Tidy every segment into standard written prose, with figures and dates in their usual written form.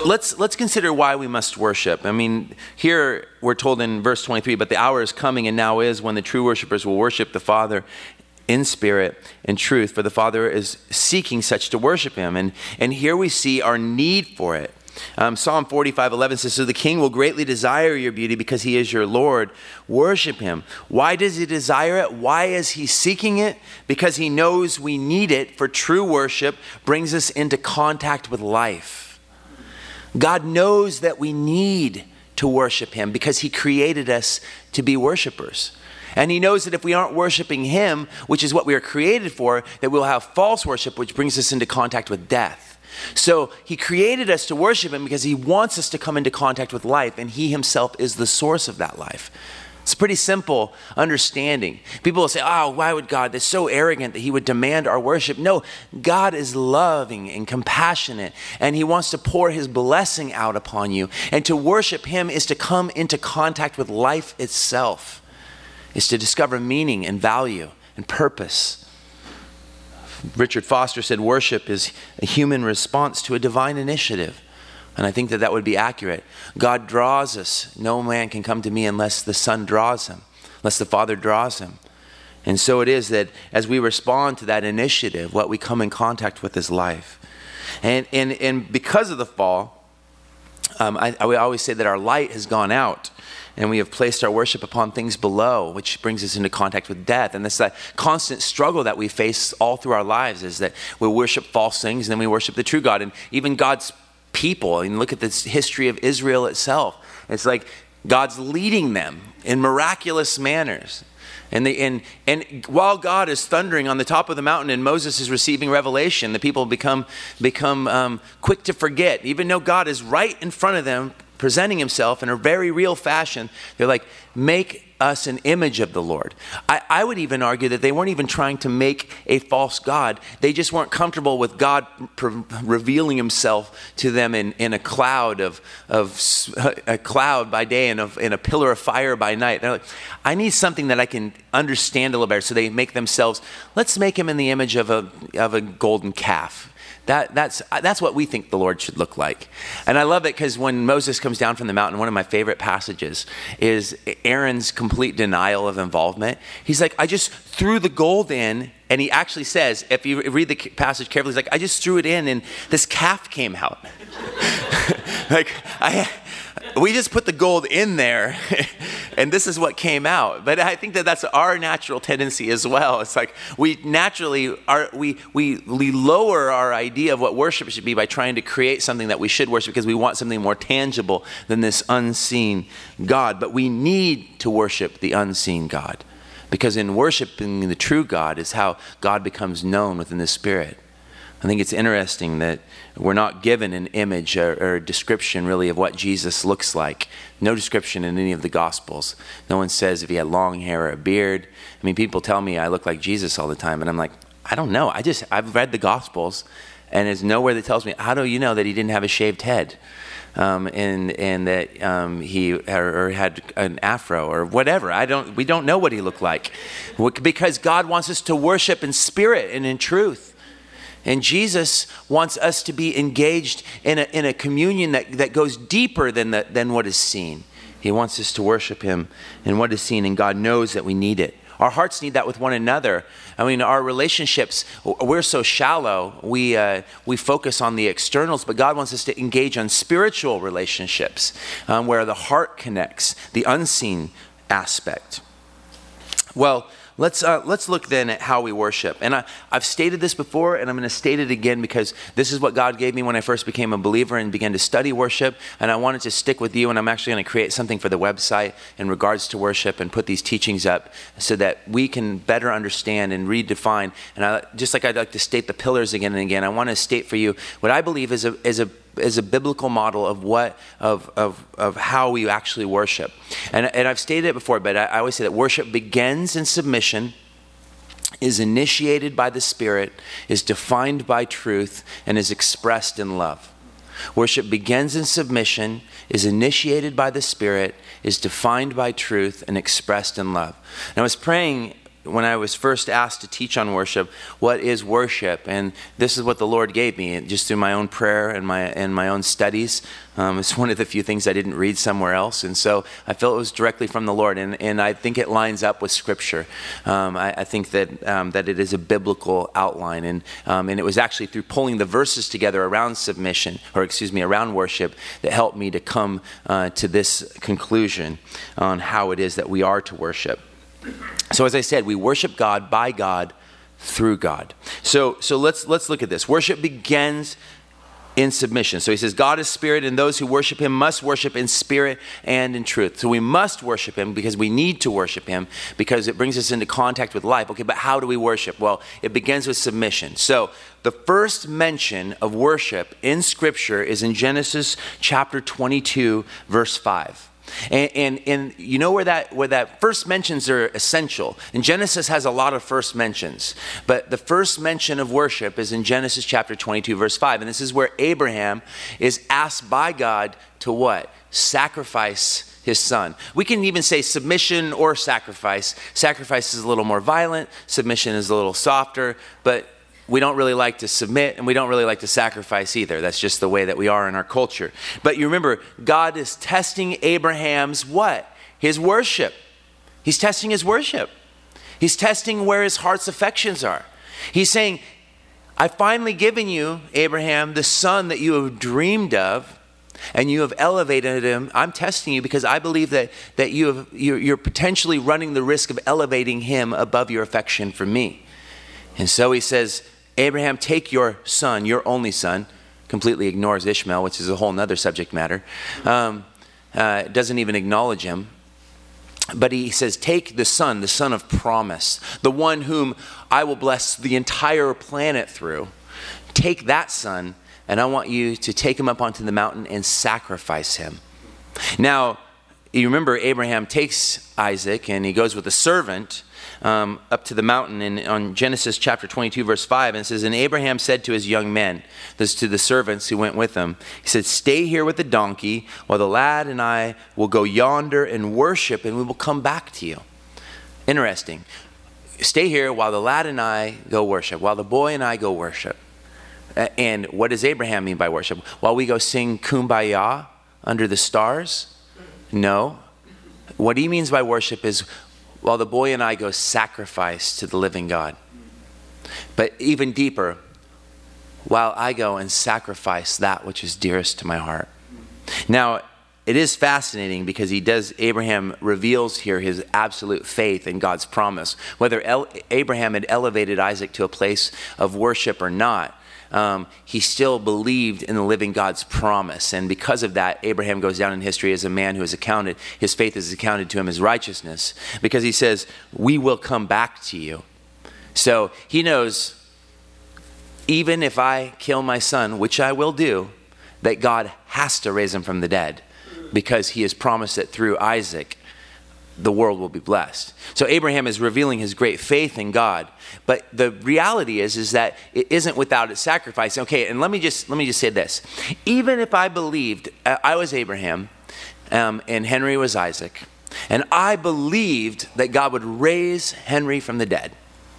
Let's consider why we must worship. I mean, here we're told in verse 23, but the hour is coming and now is when the true worshipers will worship the Father in spirit and truth, for the Father is seeking such to worship him. And here we see our need for it. Psalm 45:11 says, so the king will greatly desire your beauty because he is your Lord. Worship him. Why does he desire it? Why is he seeking it? Because he knows we need it, for true worship brings us into contact with life. God knows that we need to worship him because he created us to be worshipers. And he knows that if we aren't worshiping him, which is what we are created for, that we'll have false worship, which brings us into contact with death. So he created us to worship him because he wants us to come into contact with life, and he himself is the source of that life. It's a pretty simple understanding. People will say, oh, why would God? That's so arrogant that he would demand our worship. No, God is loving and compassionate, and he wants to pour his blessing out upon you. And to worship him is to come into contact with life itself. It's to discover meaning and value and purpose. Richard Foster said worship is a human response to a divine initiative. And I think that would be accurate. God draws us. No man can come to me unless the Son draws him, unless the Father draws him. And so it is that as we respond to that initiative, what we come in contact with is life. And because of the fall, I always say that our light has gone out. And we have placed our worship upon things below, which brings us into contact with death. And this constant struggle that we face all through our lives is that we worship false things and then we worship the true God. And even God's people, and look at this history of Israel itself. It's like God's leading them in miraculous manners. And while God is thundering on the top of the mountain and Moses is receiving revelation, the people become quick to forget. Even though God is right in front of them, presenting himself in a very real fashion, they're like, make us an image of the Lord. I would even argue that they weren't even trying to make a false God. They just weren't comfortable with God revealing himself to them in a cloud a cloud by day and in a pillar of fire by night. They're like, I need something that I can understand a little better. So they make themselves, let's make him in the image of a golden calf. That's what we think the Lord should look like. And I love it because when Moses comes down from the mountain, one of my favorite passages is Aaron's complete denial of involvement. He's like, I just threw the gold in, and he actually says, if you read the passage carefully, he's like, I just threw it in and this calf came out. We just put the gold in there and this is what came out. But I think that that's our natural tendency as well. It's like we naturally we lower our idea of what worship should be by trying to create something that we should worship because we want something more tangible than this unseen God. But we need to worship the unseen God, because in worshiping the true God is how God becomes known within the Spirit. I think it's interesting that we're not given an image or a description really of what Jesus looks like. No description in any of the Gospels. No one says if he had long hair or a beard. I mean, people tell me I look like Jesus all the time, and I'm like, I don't know. I've read the Gospels, and there's nowhere that tells me, how do you know that he didn't have a shaved head? And that he had an afro or whatever. We don't know what he looked like, because God wants us to worship in spirit and in truth. And Jesus wants us to be engaged in a communion that goes deeper than what is seen. He wants us to worship him in what is seen, and God knows that we need it. Our hearts need that with one another. I mean, our relationships, we're so shallow, we focus on the externals, but God wants us to engage on spiritual relationships where the heart connects, the unseen aspect. Well, let's look then at how we worship. And I've stated this before, and I'm going to state it again because this is what God gave me when I first became a believer and began to study worship. And I wanted to stick with you, and I'm actually going to create something for the website in regards to worship and put these teachings up so that we can better understand and redefine. And just like I'd like to state the pillars again and again, I want to state for you what I believe is a biblical model of how we actually worship. And I've stated it before, but I always say that worship begins in submission, is initiated by the Spirit, is defined by truth, and is expressed in love. Worship begins in submission, is initiated by the Spirit, is defined by truth, and expressed in love. And I was praying when I was first asked to teach on worship, what is worship? And this is what the Lord gave me, just through my own prayer and my own studies. It's one of the few things I didn't read somewhere else. And so I felt it was directly from the Lord. And I think it lines up with Scripture. I think that it is a biblical outline. And it was actually through pulling the verses together around around worship, that helped me to come to this conclusion on how it is that we are to worship. So as I said, we worship God by God through God. So let's look at this. Worship begins in submission. So he says, God is spirit, and those who worship him must worship in spirit and in truth. So we must worship him because we need to worship him, because it brings us into contact with life. Okay, but how do we worship? Well, it begins with submission. So the first mention of worship in Scripture is in Genesis chapter 22, verse 5. And you know where that first mentions are essential. And Genesis has a lot of first mentions. But the first mention of worship is in Genesis chapter 22, verse 5. And this is where Abraham is asked by God to what? Sacrifice his son. We can even say submission or sacrifice. Sacrifice is a little more violent. Submission is a little softer. But we don't really like to submit, and we don't really like to sacrifice either. That's just the way that we are in our culture. But you remember, God is testing Abraham's what? His worship. He's testing his worship. He's testing where his heart's affections are. He's saying, I've finally given you, Abraham, the son that you have dreamed of, and you have elevated him. I'm testing you because I believe that you're potentially running the risk of elevating him above your affection for me. And so he says, Abraham, take your son, your only son. Completely ignores Ishmael, which is a whole nother subject matter. Doesn't even acknowledge him. But he says, take the son of promise, the one whom I will bless the entire planet through. Take that son, and I want you to take him up onto the mountain and sacrifice him. Now, you remember Abraham takes Isaac, and he goes with a servant up to the mountain, and on Genesis chapter 22, verse 5, and it says, and Abraham said to his young men, this to the servants who went with him, he said, stay here with the donkey while the lad and I will go yonder and worship, and we will come back to you. Interesting. Stay here while the lad and I go worship, while the boy and I go worship. And what does Abraham mean by worship? While we go sing Kumbaya under the stars? No. What he means by worship is while the boy and I go sacrifice to the living God. But even deeper, while I go and sacrifice that which is dearest to my heart. Now, it is fascinating because Abraham reveals here his absolute faith in God's promise. Whether Abraham had elevated Isaac to a place of worship or not, he still believed in the living God's promise. And because of that, Abraham goes down in history as a man who is accounted, his faith is accounted to him as righteousness, because he says, we will come back to you. So he knows, even if I kill my son, which I will do, that God has to raise him from the dead, because he has promised that through Isaac, the world will be blessed. So Abraham is revealing his great faith in God. But the reality is that it isn't without its sacrifice. Okay, and let me just say this. Even if I believed, I was Abraham, and Henry was Isaac, and I believed that God would raise Henry from the dead,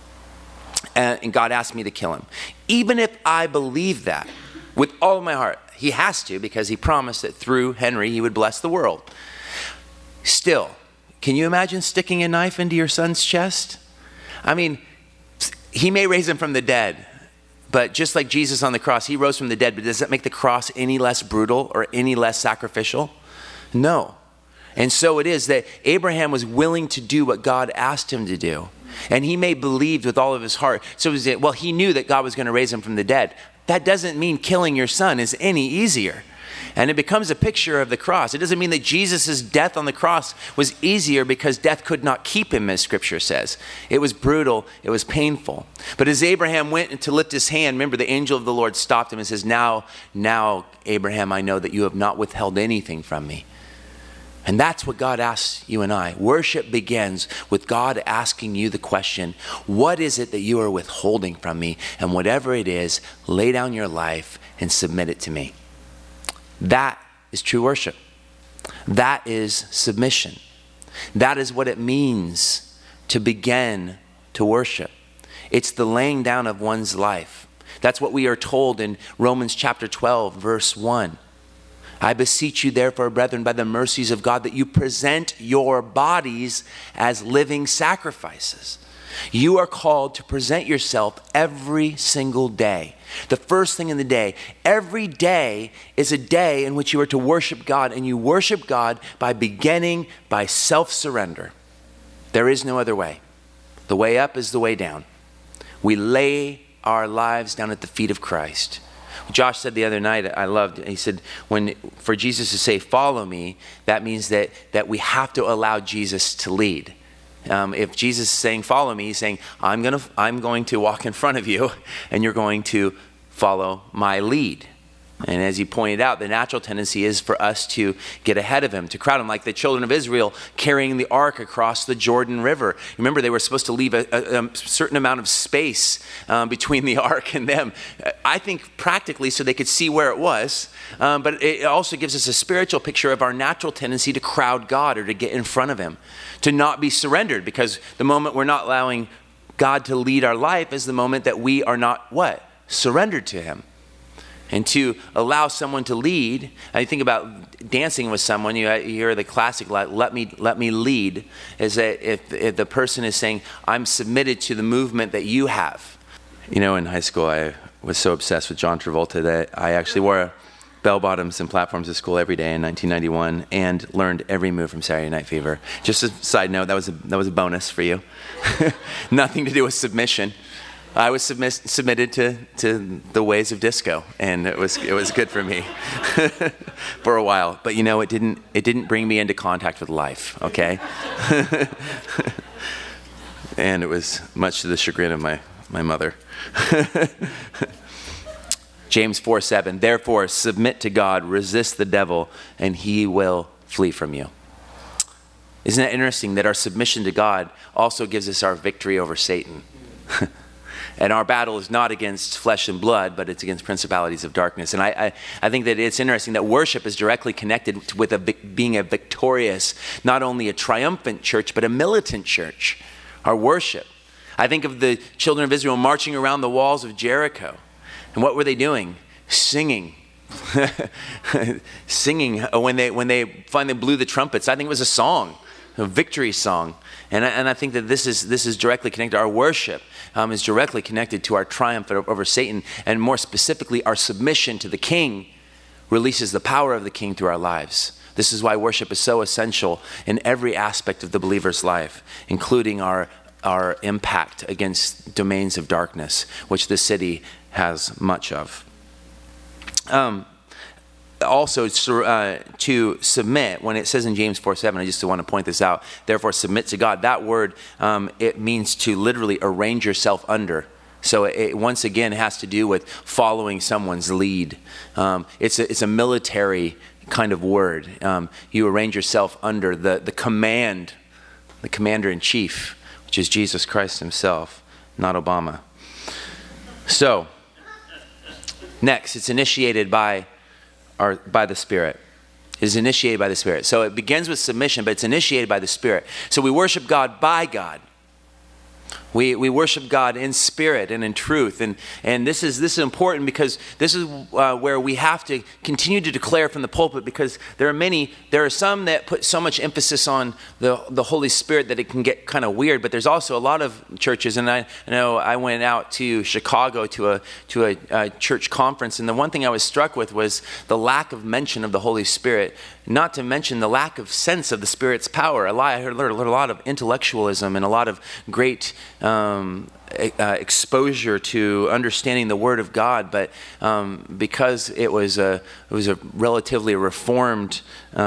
and God asked me to kill him. Even if I believed that with all of my heart, he has to, because he promised that through Henry he would bless the world. Still, can you imagine sticking a knife into your son's chest? I mean, he may raise him from the dead, but just like Jesus on the cross, he rose from the dead, but does that make the cross any less brutal or any less sacrificial? No. And so it is that Abraham was willing to do what God asked him to do. And he may believed with all of his heart. So he knew that God was going to raise him from the dead. That doesn't mean killing your son is any easier. And it becomes a picture of the cross. It doesn't mean that Jesus' death on the cross was easier because death could not keep him, as Scripture says. It was brutal. It was painful. But as Abraham went to lift his hand, remember the angel of the Lord stopped him and says, now, Abraham, I know that you have not withheld anything from me. And that's what God asks you and I. Worship begins with God asking you the question, what is it that you are withholding from me? And whatever it is, lay down your life and submit it to me. That is true worship. That is submission. That is what it means to begin to worship. It's the laying down of one's life. That's what we are told in Romans chapter 12, verse 1. I beseech you therefore, brethren, by the mercies of God, that you present your bodies as living sacrifices. You are called to present yourself every single day. The first thing in the day. Every day is a day in which you are to worship God, and you worship God by beginning by self-surrender. There is no other way. The way up is the way down. We lay our lives down at the feet of Christ. Josh said the other night, I loved, he said, for Jesus to say, follow me, that means that we have to allow Jesus to lead. If Jesus is saying, follow me, he's saying, I'm going to walk in front of you, and you're going to follow my lead. And as he pointed out, the natural tendency is for us to get ahead of him, to crowd him, like the children of Israel carrying the ark across the Jordan River. Remember, they were supposed to leave a certain amount of space between the ark and them. I think practically so they could see where it was, but it also gives us a spiritual picture of our natural tendency to crowd God or to get in front of him, to not be surrendered, because the moment we're not allowing God to lead our life is the moment that we are not what? Surrendered to him. And to allow someone to lead, I think about dancing with someone, you hear the classic, like, let me lead, is that if the person is saying, I'm submitted to the movement that you have. You know, in high school, I was so obsessed with John Travolta that I actually wore bell-bottoms and platforms at school every day in 1991 and learned every move from Saturday Night Fever. Just a side note, that was a bonus for you. Nothing to do with submission. I was submitted to the ways of disco, and it was good for me for a while. But you know, it didn't bring me into contact with life. Okay, and it was much to the chagrin of my mother. James 4:7. Therefore, submit to God, resist the devil, and he will flee from you. Isn't it interesting that our submission to God also gives us our victory over Satan? And our battle is not against flesh and blood, but it's against principalities of darkness. And I think that it's interesting that worship is directly connected with being a victorious, not only a triumphant church, but a militant church. Our worship. I think of the children of Israel marching around the walls of Jericho. And what were they doing? Singing. Singing when they finally blew the trumpets. I think it was a song, a victory song. And I think that this is directly connected. Our worship is directly connected to our triumph over Satan, and more specifically, our submission to the King releases the power of the King through our lives. This is why worship is so essential in every aspect of the believer's life, including our impact against domains of darkness, which the city has much of. Also, to submit, when it says in James 4:7, I just want to point this out, therefore submit to God. That word, it means to literally arrange yourself under. So it once again has to do with following someone's lead. It's a military kind of word. You arrange yourself under the commander-in-chief, which is Jesus Christ himself, not Obama. So, next, it's initiated by the Spirit. It is initiated by the Spirit. So it begins with submission, but it's initiated by the Spirit. So we worship God by God. We worship God in spirit and in truth. And this is important, because this is where we have to continue to declare from the pulpit, because there are some that put so much emphasis on the Holy Spirit that it can get kind of weird. But there's also a lot of churches, and I know I went out to Chicago to a church conference, and the one thing I was struck with was the lack of mention of the Holy Spirit, not to mention the lack of sense of the Spirit's power. I heard a lot of intellectualism and a lot of great exposure to understanding the Word of God, but because it was a relatively reformed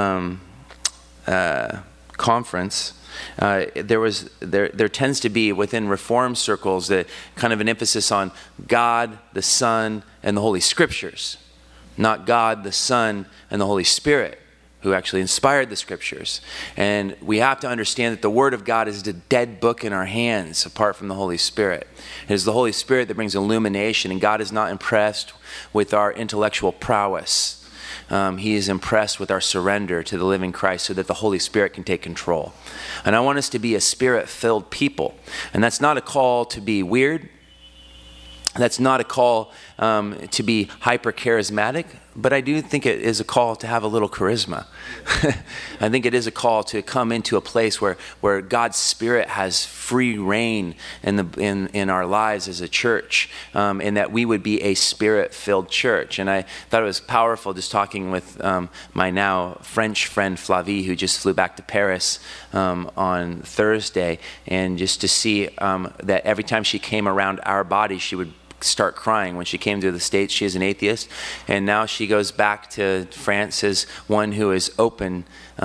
conference, there tends to be within Reformed circles that kind of an emphasis on God, the Son, and the Holy Scriptures, not God, the Son, and the Holy Spirit, who actually inspired the Scriptures. And we have to understand that the Word of God is the dead book in our hands apart from the Holy Spirit. It is the Holy Spirit that brings illumination, and God is not impressed with our intellectual prowess. He is impressed with our surrender to the living Christ so that the Holy Spirit can take control. And I want us to be a Spirit-filled people. And that's not a call to be weird. That's not a call to be hyper-charismatic, but I do think it is a call to have a little charisma. I think it is a call to come into a place where God's Spirit has free reign in our lives as a church, and that we would be a Spirit-filled church. And I thought it was powerful just talking with my now French friend Flavie, who just flew back to Paris on Thursday, and just to see that every time she came around our body, she would start crying. When she came to the States, she is an atheist, and now she goes back to France as one who is open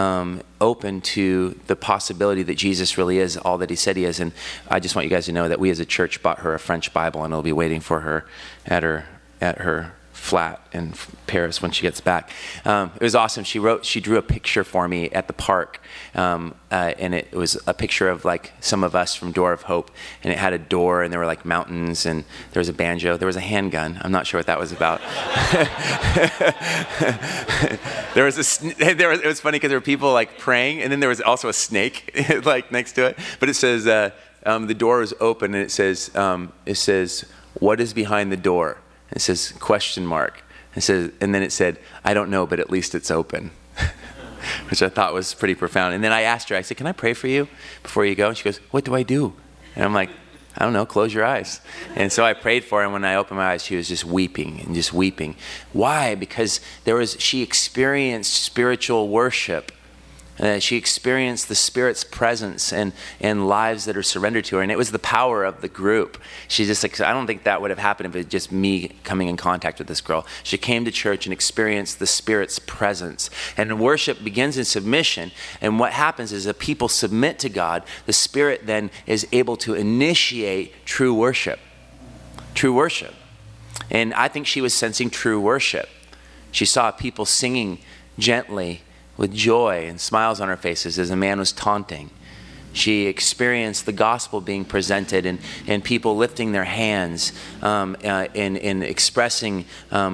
to the possibility that Jesus really is all that he said he is. And I just want you guys to know that we as a church bought her a French Bible, and it'll be waiting for her at her flat in Paris when she gets back. It was awesome. She drew a picture for me at the park, and it was a picture of like some of us from Door of Hope, and it had a door, and there were like mountains, and there was a banjo, there was a handgun. I'm not sure what that was about. It was funny because there were people like praying, and then there was also a snake like next to it. But it says the door is open, and it says what is behind the door? It says question mark. It says, and then it said, I don't know, but at least it's open, which I thought was pretty profound. And then I asked her, I said, can I pray for you before you go? And she goes, what do I do? And I'm like, I don't know, close your eyes. And so I prayed for her, and when I opened my eyes, she was just weeping and just weeping. Why? Because she experienced spiritual worship. She experienced the Spirit's presence and lives that are surrendered to her. And it was the power of the group. She's just like, I don't think that would have happened if it was just me coming in contact with this girl. She came to church and experienced the Spirit's presence. And worship begins in submission. And what happens is that people submit to God. The Spirit then is able to initiate true worship. True worship. And I think she was sensing true worship. She saw people singing gently with joy and smiles on her faces as a man was taunting. She experienced the gospel being presented and people lifting their hands in expressing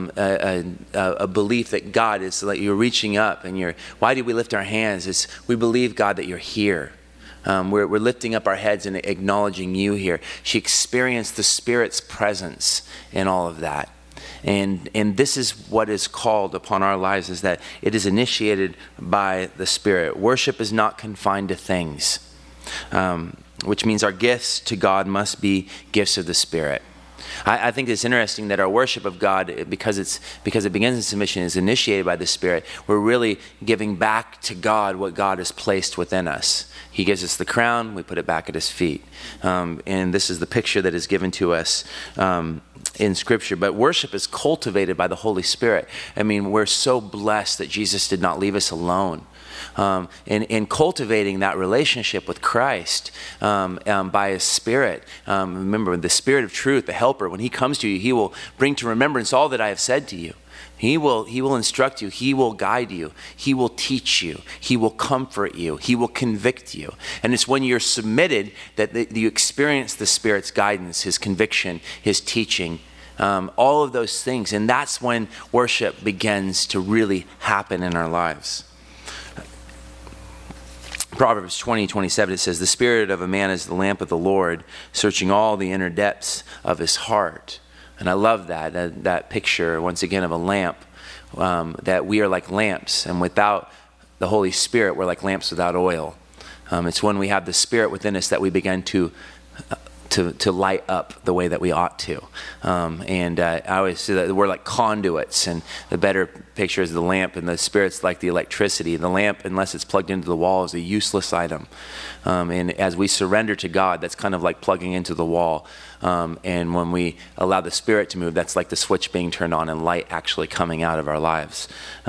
a belief that God is, like you're reaching up and why do we lift our hands? It's we believe, God, that you're here. We're lifting up our heads and acknowledging you here. She experienced the Spirit's presence in all of that. And this is what is called upon our lives, is that it is initiated by the Spirit. Worship is not confined to things, which means our gifts to God must be gifts of the Spirit. I think it's interesting that our worship of God, because it begins in submission, is initiated by the Spirit. We're really giving back to God what God has placed within us. He gives us the crown, we put it back at his feet. And this is the picture that is given to us in Scripture. But worship is cultivated by the Holy Spirit. I mean, we're so blessed that Jesus did not leave us alone. In cultivating that relationship with Christ by his Spirit. Remember, the Spirit of truth, the helper, when he comes to you, he will bring to remembrance all that I have said to you. He will instruct you. He will guide you. He will teach you. He will comfort you. He will convict you. And it's when you're submitted that you experience the Spirit's guidance, his conviction, his teaching, all of those things. And that's when worship begins to really happen in our lives. Proverbs 20:27, it says, the spirit of a man is the lamp of the Lord, searching all the inner depths of his heart. And I love that picture, once again, of a lamp, that we are like lamps. And without the Holy Spirit, we're like lamps without oil. It's when we have the Spirit within us that we begin to light up the way that we ought to. I always say that we're like conduits, and the better picture is the lamp, and the Spirit's like the electricity. The lamp, unless it's plugged into the wall, is a useless item. And as we surrender to God, that's kind of like plugging into the wall. And when we allow the Spirit to move, that's like the switch being turned on and light actually coming out of our lives.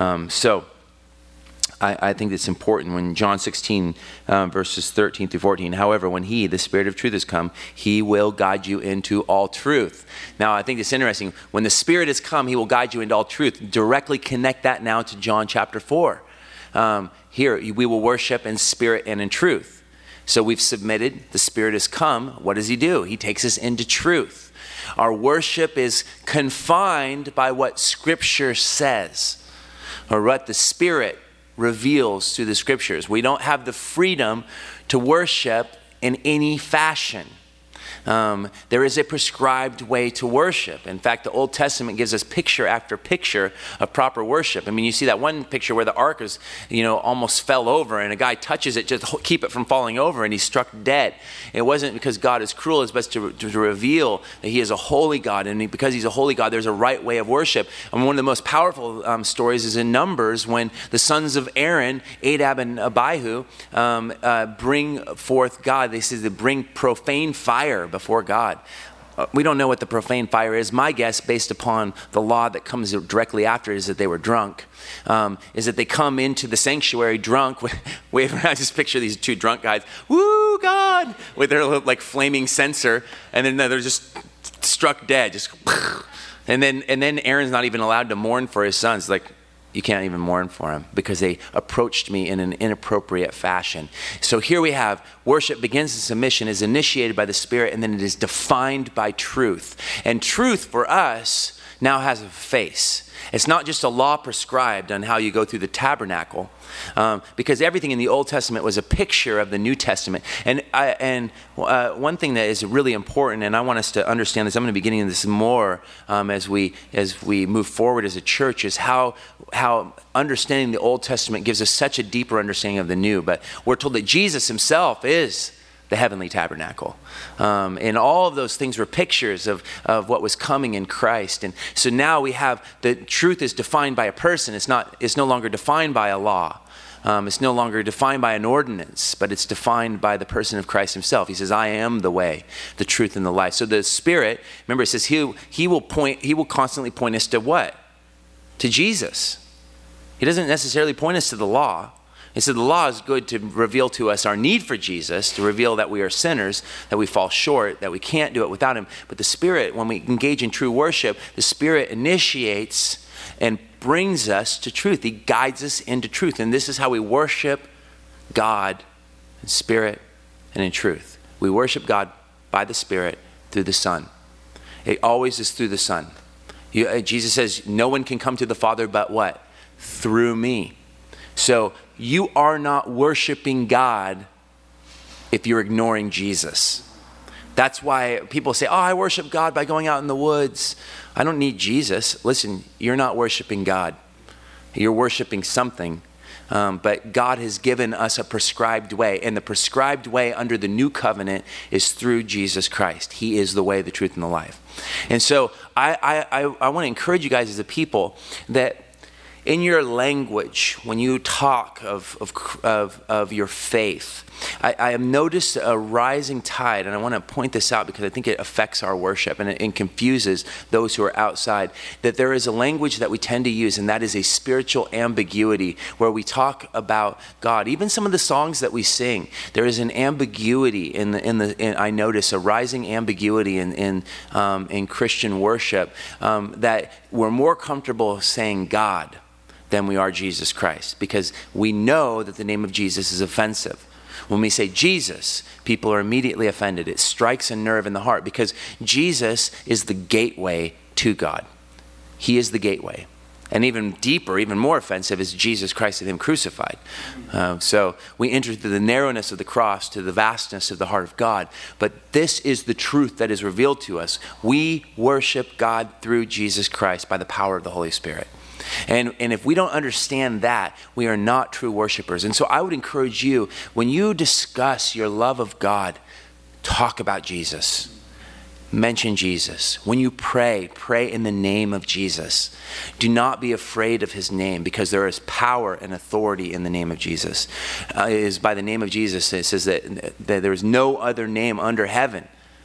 I think it's important when John 16, verses 13 through 14, however, when he, the Spirit of truth, has come, he will guide you into all truth. Now, I think it's interesting. When the Spirit has come, he will guide you into all truth. Directly connect that now to John chapter 4. Here, we will worship in spirit and in truth. So we've submitted. The Spirit has come. What does he do? He takes us into truth. Our worship is confined by what Scripture says. or what the Spirit reveals through the Scriptures. We don't have the freedom to worship in any fashion. There is a prescribed way to worship. In fact, the Old Testament gives us picture after picture of proper worship. I mean, you see that one picture where the ark is, almost fell over, and a guy touches it just to keep it from falling over, and he's struck dead. It wasn't because God is cruel, it's best to reveal that he is a holy God, and because he's a holy God, there's a right way of worship. And one of the most powerful stories is in Numbers, when the sons of Aaron, Nadab and Abihu, bring forth God. They bring profane fire before God. We don't know what the profane fire is. My guess, based upon the law that comes directly after, is that they were drunk. Is that they come into the sanctuary drunk. I just picture these two drunk guys, woo, God, with their like flaming censer, and then they're just struck dead. And then Aaron's not even allowed to mourn for his sons. Like, you can't even mourn for him because they approached me in an inappropriate fashion. So here we have worship begins in submission, is initiated by the Spirit, and then it is defined by truth. And truth for us now has a face. It's not just a law prescribed on how you go through the tabernacle, because everything in the Old Testament was a picture of the New Testament. And one thing that is really important, and I want us to understand this, I'm going to be getting into this more as we move forward as a church, is how understanding the Old Testament gives us such a deeper understanding of the New. But we're told that Jesus himself is the heavenly tabernacle. And all of those things were pictures of what was coming in Christ. And so now we have the truth is defined by a person. It's no longer defined by a law. It's no longer defined by an ordinance, but it's defined by the person of Christ himself. He says, I am the way, the truth, and the life. So the Spirit, remember it says he will constantly point us to what? To Jesus. He doesn't necessarily point us to the law. And so the law is good to reveal to us our need for Jesus, to reveal that we are sinners, that we fall short, that we can't do it without him. But the Spirit, when we engage in true worship, the Spirit initiates and brings us to truth. He guides us into truth. And this is how we worship God in spirit and in truth. We worship God by the Spirit through the Son. It always is through the Son. Jesus says, no one can come to the Father but what? Through me. So you are not worshiping God if you're ignoring Jesus. That's why people say, I worship God by going out in the woods. I don't need Jesus. Listen, you're not worshiping God. You're worshiping something. But God has given us a prescribed way. And the prescribed way under the new covenant is through Jesus Christ. He is the way, the truth, and the life. And so I want to encourage you guys as a people that in your language, when you talk of your faith, I have noticed a rising tide, and I want to point this out because I think it affects our worship and it confuses those who are outside, that there is a language that we tend to use, and that is a spiritual ambiguity where we talk about God. Even some of the songs that we sing, there is an ambiguity in I notice a rising ambiguity in Christian worship, that we're more comfortable saying God than we are Jesus Christ, because we know that the name of Jesus is offensive. When we say Jesus, people are immediately offended. It strikes a nerve in the heart because Jesus is the gateway to God. He is the gateway. And even deeper, even more offensive is Jesus Christ and him crucified. So we enter through the narrowness of the cross to the vastness of the heart of God. But this is the truth that is revealed to us. We worship God through Jesus Christ by the power of the Holy Spirit. And if we don't understand that, we are not true worshipers. And so I would encourage you, when you discuss your love of God, talk about Jesus. Mention Jesus. When you pray in the name of Jesus. Do not be afraid of his name, because there is power and authority in the name of Jesus. It is by the name of Jesus, it says that there is no other name under heaven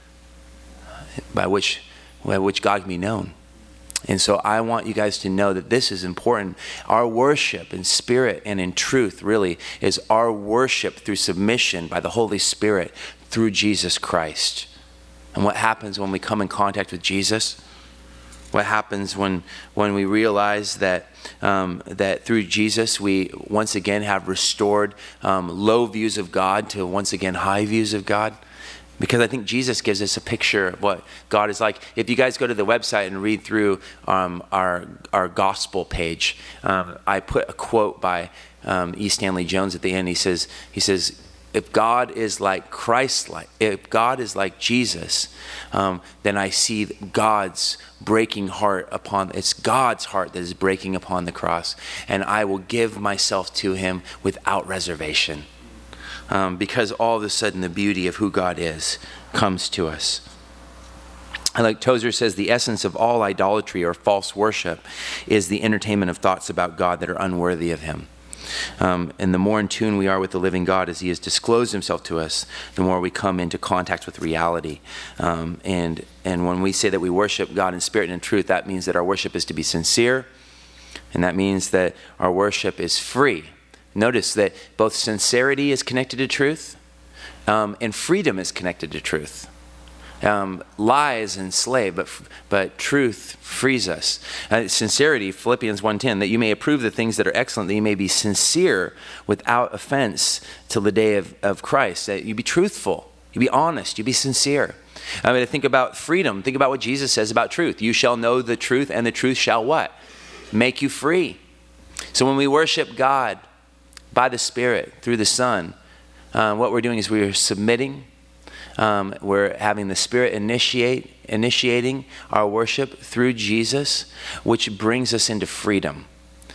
by which God can be known. And so I want you guys to know that this is important. Our worship in spirit and in truth really is our worship through submission by the Holy Spirit through Jesus Christ. And what happens when we come in contact with Jesus? What happens when we realize that through Jesus we once again have restored low views of God to once again high views of God? Because I think Jesus gives us a picture of what God is like. If you guys go to the website and read through our gospel page, I put a quote by E. Stanley Jones at the end. He says, if God is like Christ-like, if God is like Jesus, then I see God's breaking heart it's God's heart that is breaking upon the cross, and I will give myself to him without reservation. Because all of a sudden the beauty of who God is comes to us. And like Tozer says, the essence of all idolatry or false worship is the entertainment of thoughts about God that are unworthy of him. And the more in tune we are with the living God as he has disclosed himself to us, the more we come into contact with reality. And when we say that we worship God in spirit and in truth, that means that our worship is to be sincere, and that means that our worship is free. Notice that both sincerity is connected to truth, and freedom is connected to truth. Lies enslave, but truth frees us. Sincerity, Philippians 1:10, that you may approve the things that are excellent, that you may be sincere without offense till the day of Christ. That you be truthful, you be honest, you be sincere. I mean, think about freedom. Think about what Jesus says about truth. You shall know the truth, and the truth shall what? Make you free. So when we worship God by the Spirit, through the Son, what we're doing is we're submitting. We're having the Spirit initiating our worship through Jesus, which brings us into freedom.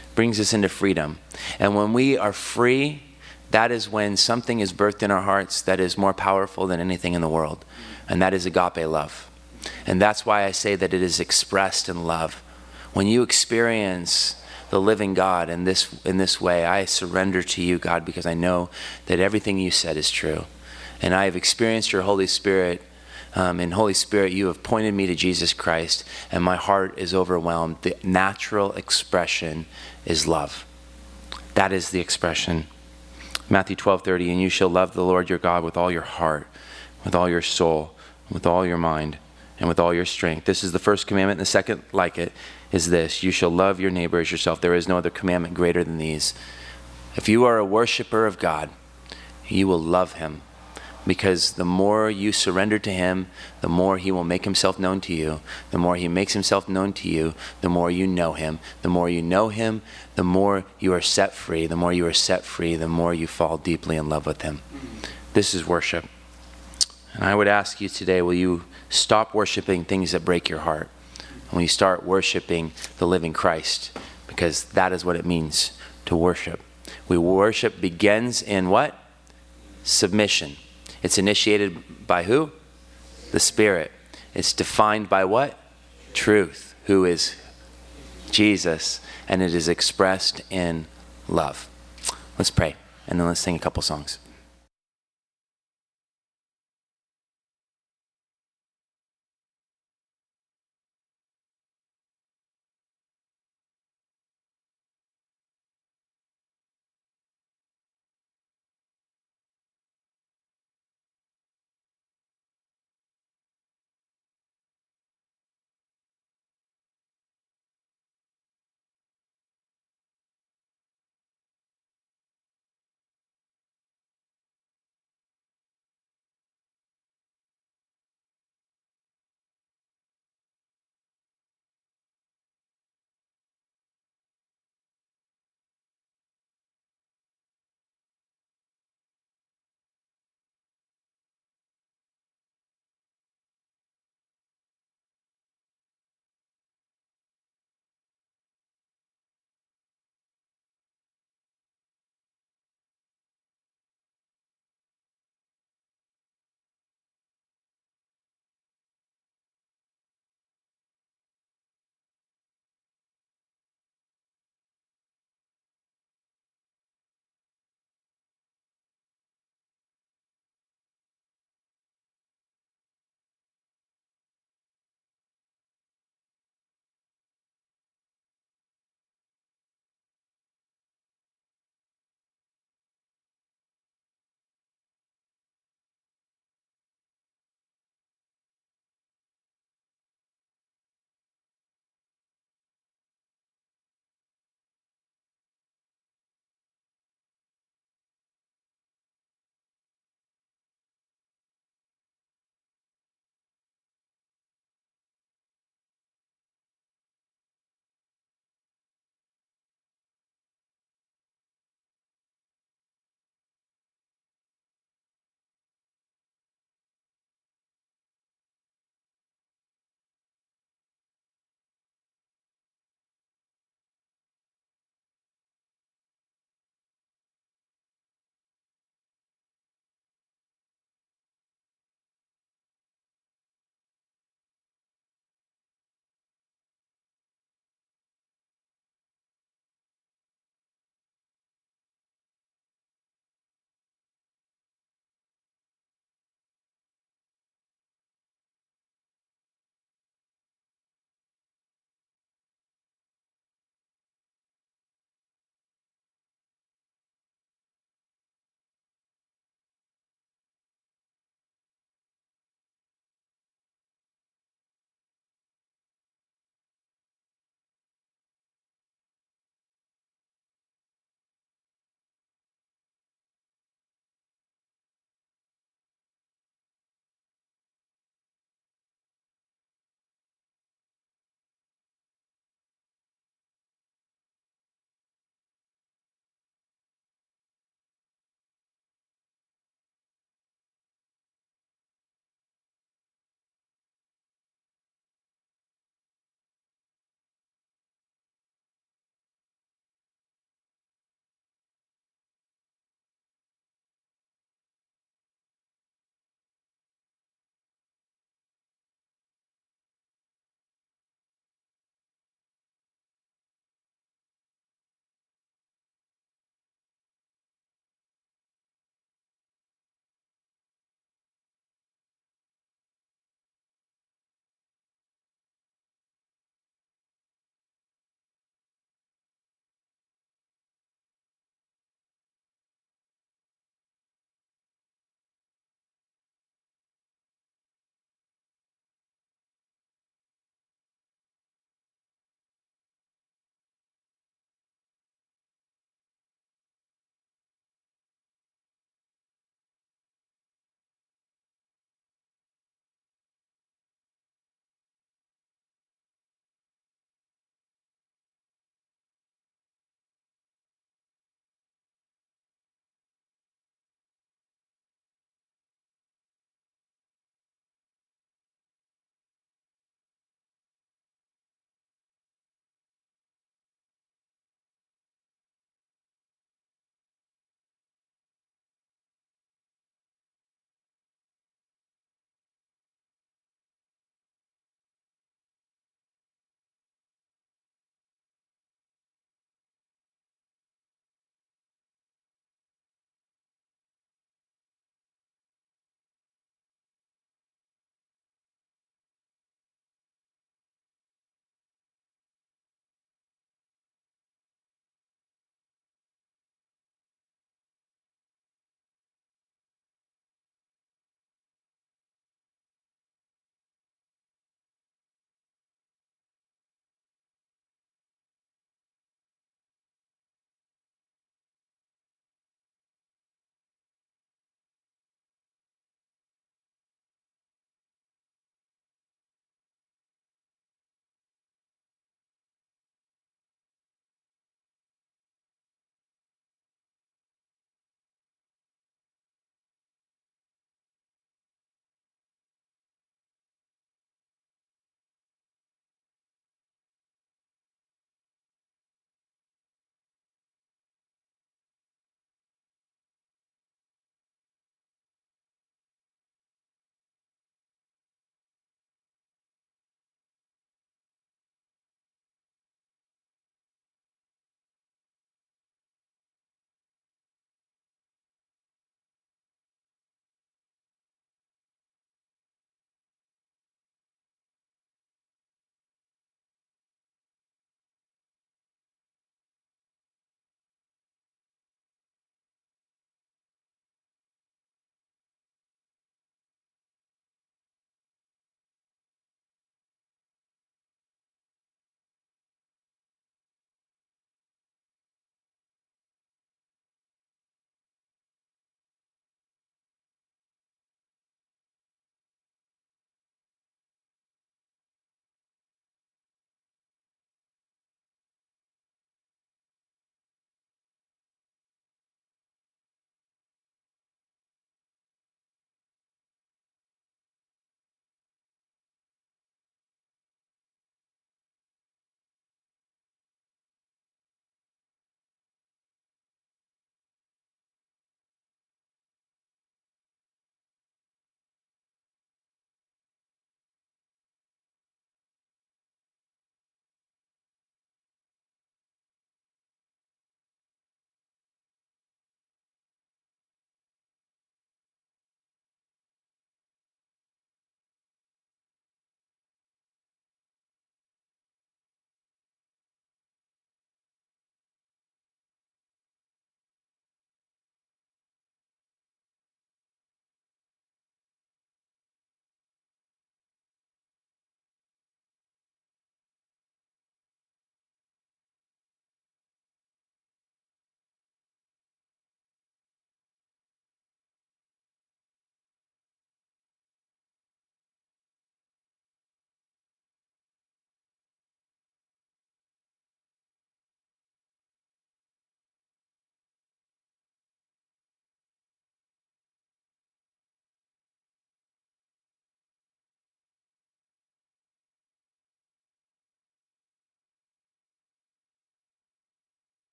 And when we are free, that is when something is birthed in our hearts that is more powerful than anything in the world. And that is agape love. And that's why I say that it is expressed in love. When you experience the living God in this way, I surrender to you, God, because I know that everything you said is true. And I have experienced your Holy Spirit. And Holy Spirit, you have pointed me to Jesus Christ, and my heart is overwhelmed. The natural expression is love. That is the expression. Matthew 12:30, and you shall love the Lord your God with all your heart, with all your soul, with all your mind, and with all your strength. This is the first commandment, and the second like it is this: you shall love your neighbor as yourself. There is no other commandment greater than these. If you are a worshiper of God, you will love him, because the more you surrender to him, the more he will make himself known to you. The more he makes himself known to you, the more you know him. The more you know him, the more you are set free. The more you are set free, the more you fall deeply in love with him. This is worship. And I would ask you today, will you stop worshiping things that break your heart? And will you start worshiping the living Christ? Because that is what it means to worship. Worship begins in what? Submission. It's initiated by who? The Spirit. It's defined by what? Truth, who is Jesus. And it is expressed in love. Let's pray, and then let's sing a couple songs.